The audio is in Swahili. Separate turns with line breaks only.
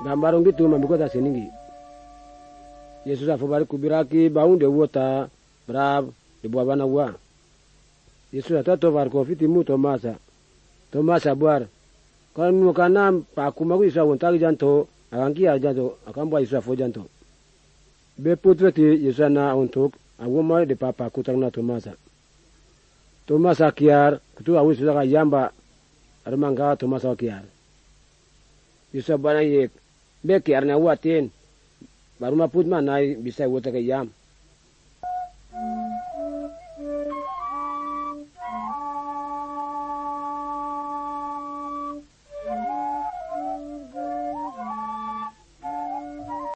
Gambarong gitu mambikota seningi. Yesus afobari kubiraki baunde wota brab de buabana wa. Yesus atato var kofiti mu Tomasa. Tomasa buar. Kan mu kanam pa kumagu isa wontagi janto akanki janto akamba Yesus afo janto. Be putreti Yesus na untuk awoma de papa kutang na Tomasa. Tomasa kiar kutu awu sudah yamba armanga Tomasa kiar. Yesus bana yek be kiar na watin baruma put manai bisa wota ke yam.